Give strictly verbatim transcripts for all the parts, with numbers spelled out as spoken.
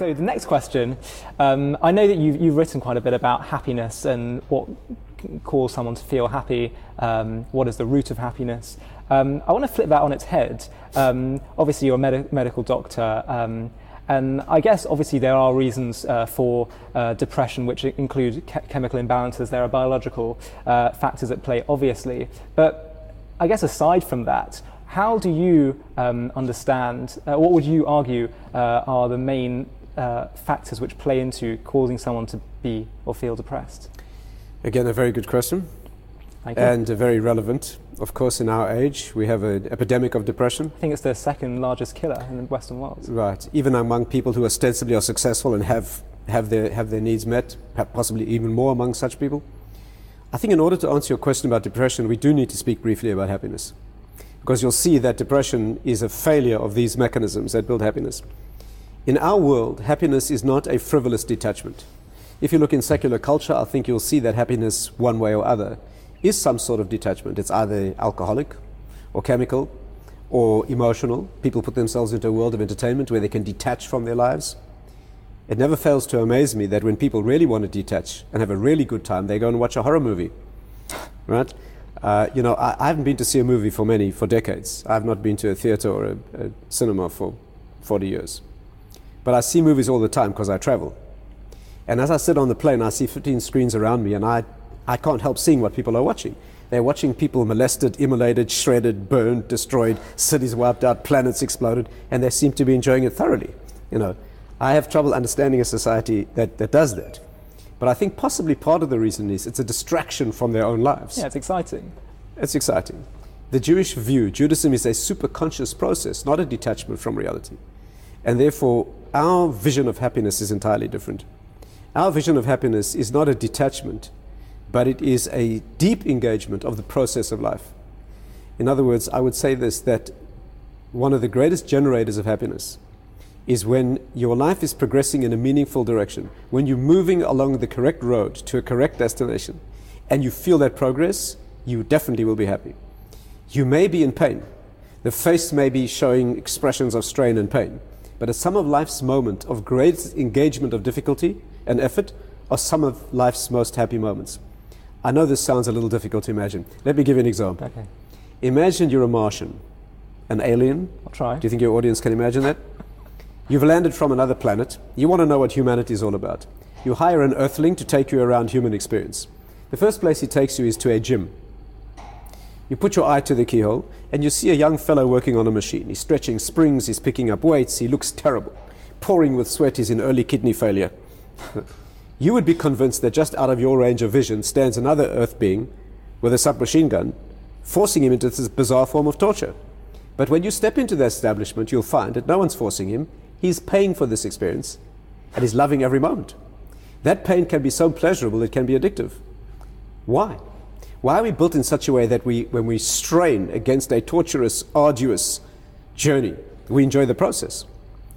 So the next question, um, I know that you've, you've written quite a bit about happiness and what can cause someone to feel happy, um, what is the root of happiness. Um, I want to flip that on its head. Um, obviously you're a med- medical doctor, um, and I guess obviously there are reasons uh, for uh, depression which include ke- chemical imbalances. There are biological uh, factors at play, obviously. But I guess aside from that, how do you um, understand, uh, what would you argue uh, are the main uh, factors which play into causing someone to be or feel depressed? Again, a very good question. Thank you. And uh, very relevant. Of course, in our age, we have an epidemic of depression. I think it's the second largest killer in the Western world. Right. Even among people who ostensibly are successful and have, have, their, have their needs met, possibly even more among such people. I think in order to answer your question about depression, we do need to speak briefly about happiness. Because you'll see that depression is a failure of these mechanisms that build happiness. In our world, happiness is not a frivolous detachment. If you look in secular culture, I think you'll see that happiness, one way or other, is some sort of detachment. It's either alcoholic or chemical or emotional. People put themselves into a world of entertainment where they can detach from their lives. It never fails to amaze me that when people really want to detach and have a really good time, they go and watch a horror movie, right? Uh, you know, I, I haven't been to see a movie for many, for decades. I've not been to a theater or a, a cinema for forty years. But I see movies all the time because I travel. And as I sit on the plane, I see fifteen screens around me, and I, I can't help seeing what people are watching. They're watching people molested, immolated, shredded, burned, destroyed, cities wiped out, planets exploded, and they seem to be enjoying it thoroughly. You know, I have trouble understanding a society that, that does that. But I think possibly part of the reason is it's a distraction from their own lives. Yeah, it's exciting. It's exciting. The Jewish view, Judaism is a super-conscious process, not a detachment from reality. And therefore, our vision of happiness is entirely different. Our vision of happiness is not a detachment, but it is a deep engagement of the process of life. In other words, I would say this, that one of the greatest generators of happiness is when your life is progressing in a meaningful direction, when you're moving along the correct road to a correct destination, and you feel that progress, you definitely will be happy. You may be in pain. The face may be showing expressions of strain and pain, but at some of life's moments of great engagement of difficulty and effort are some of life's most happy moments. I know this sounds a little difficult to imagine. Let me give you an example. Okay. Imagine you're a Martian, an alien. I'll try. Do you think your audience can imagine that? You've landed from another planet. You want to know what humanity is all about. You hire an earthling to take you around human experience. The first place he takes you is to a gym. You put your eye to the keyhole and you see a young fellow working on a machine. He's stretching springs, he's picking up weights, he looks terrible. Pouring with sweat, he's in early kidney failure. You would be convinced that just out of your range of vision stands another earth being with a submachine gun, forcing him into this bizarre form of torture. But when you step into the establishment, you'll find that no one's forcing him. He's paying for this experience, and he's loving every moment. That pain can be so pleasurable, it can be addictive. Why? Why are we built in such a way that we, when we strain against a torturous, arduous journey, we enjoy the process?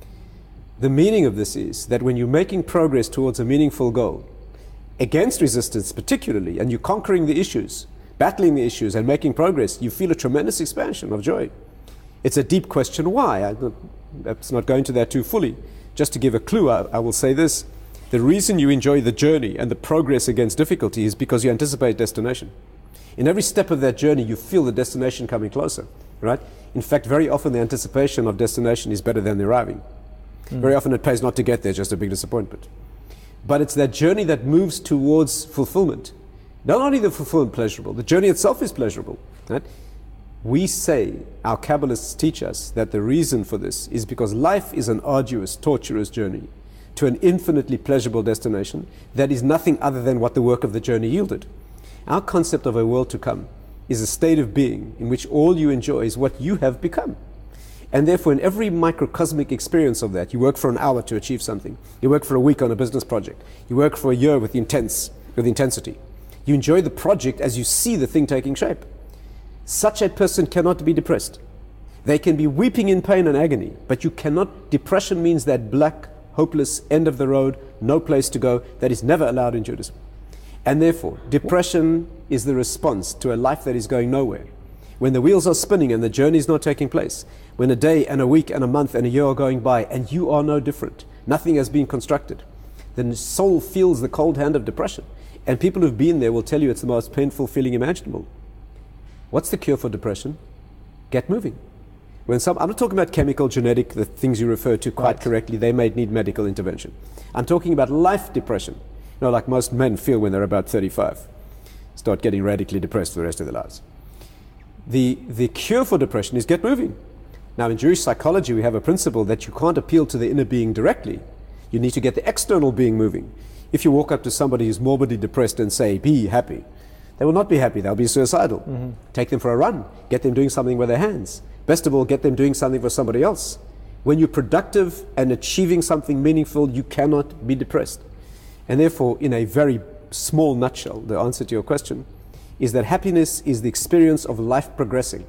The meaning of this is that when you're making progress towards a meaningful goal, against resistance particularly, and you're conquering the issues, battling the issues and making progress, you feel a tremendous expansion of joy. It's a deep question why. I'm perhaps not going to that too fully. Just to give a clue, I, I will say this. The reason you enjoy the journey and the progress against difficulty is because you anticipate destination. In every step of that journey, you feel the destination coming closer, right? In fact, very often the anticipation of destination is better than the arriving. Mm. Very often it pays not to get there, just a big disappointment. But it's that journey that moves towards fulfillment. Not only the fulfillment pleasurable, the journey itself is pleasurable, right? We say, our Kabbalists teach us that the reason for this is because life is an arduous, torturous journey to an infinitely pleasurable destination that is nothing other than what the work of the journey yielded. Our concept of a world to come is a state of being in which all you enjoy is what you have become. And therefore, in every microcosmic experience of that, you work for an hour to achieve something. You work for a week on a business project. You work for a year with intense, with intensity. You enjoy the project as you see the thing taking shape. Such a person cannot be depressed. They can be weeping in pain and agony, but you cannot. Depression means that black, hopeless, end of the road, no place to go, that is never allowed in Judaism. And therefore, depression is the response to a life that is going nowhere. When the wheels are spinning and the journey is not taking place, when a day and a week and a month and a year are going by and you are no different, Nothing has been constructed. The soul feels the cold hand of depression. And people who've been there will tell you it's the most painful feeling imaginable. What's the cure for depression? Get moving. When some, I'm not talking about chemical, genetic, the things you refer to quite right. correctly. They may need medical intervention. I'm talking about life depression. You know, like most men feel when they're about thirty-five. Start getting radically depressed for the rest of their lives. The, the cure for depression is get moving. Now, in Jewish psychology, we have a principle that you can't appeal to the inner being directly. You need to get the external being moving. If you walk up to somebody who's morbidly depressed and say, be happy, they will not be happy. They'll be suicidal. Mm-hmm. Take them for a run. Get them doing something with their hands. Best of all, get them doing something for somebody else. When you're productive and achieving something meaningful, you cannot be depressed. And therefore, in a very small nutshell, the answer to your question is that happiness is the experience of life progressing.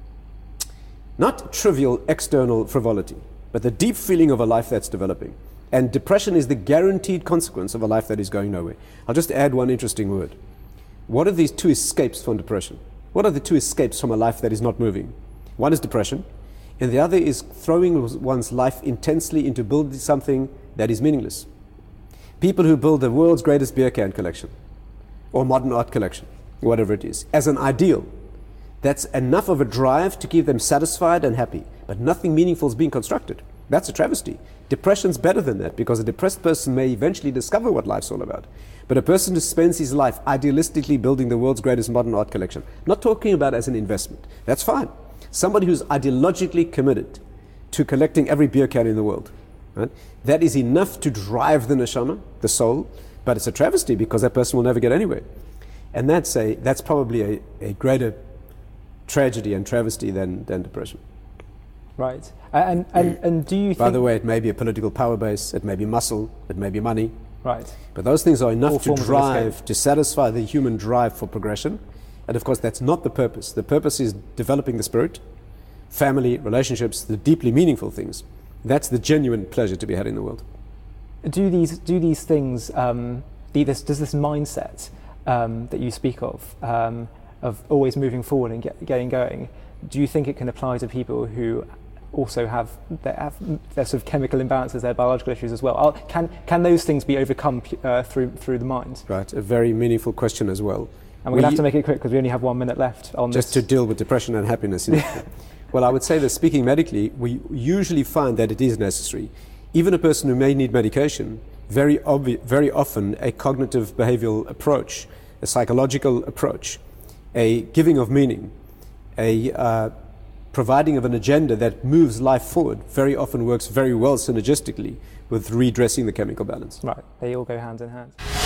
Not trivial external frivolity, but the deep feeling of a life that's developing. And depression is the guaranteed consequence of a life that is going nowhere. I'll just add one interesting word. What are these two escapes from depression? What are the two escapes from a life that is not moving? One is depression, and the other is throwing one's life intensely into building something that is meaningless. People who build the world's greatest beer can collection, or modern art collection, whatever it is, as an ideal, that's enough of a drive to keep them satisfied and happy, but nothing meaningful is being constructed. That's a travesty. Depression's better than that, because a depressed person may eventually discover what life's all about. But a person who spends his life idealistically building the world's greatest modern art collection, not talking about as an investment, that's fine. Somebody who's ideologically committed to collecting every beer can in the world, right? That is enough to drive the neshama, the soul, but it's a travesty because that person will never get anywhere. And that's a that's probably a, a greater tragedy and travesty than, than depression. Right. And, and, and do you think... By the way, it may be a political power base, it may be muscle, it may be money. Right. But those things are enough All to drive, to satisfy the human drive for progression. And of course, that's not the purpose. The purpose is developing the spirit, family, relationships, the deeply meaningful things. That's the genuine pleasure to be had in the world. Do these do these things, um, this, does this mindset um, that you speak of, um, of always moving forward and get, getting going, do you think it can apply to people who also have their, have their sort of chemical imbalances, their biological issues as well? Are, can can those things be overcome uh, through through the mind? Right, a very meaningful question as well. And we're going to have to make it quick because we only have one minute left on just this. to deal with depression and happiness. Well, I would say that speaking medically, we usually find that it is necessary. Even a person who may need medication, very obvi- very often a cognitive behavioral approach, a psychological approach, a giving of meaning, a uh, providing of an agenda that moves life forward very often works very well synergistically with redressing the chemical balance. Right, they all go hand in hand.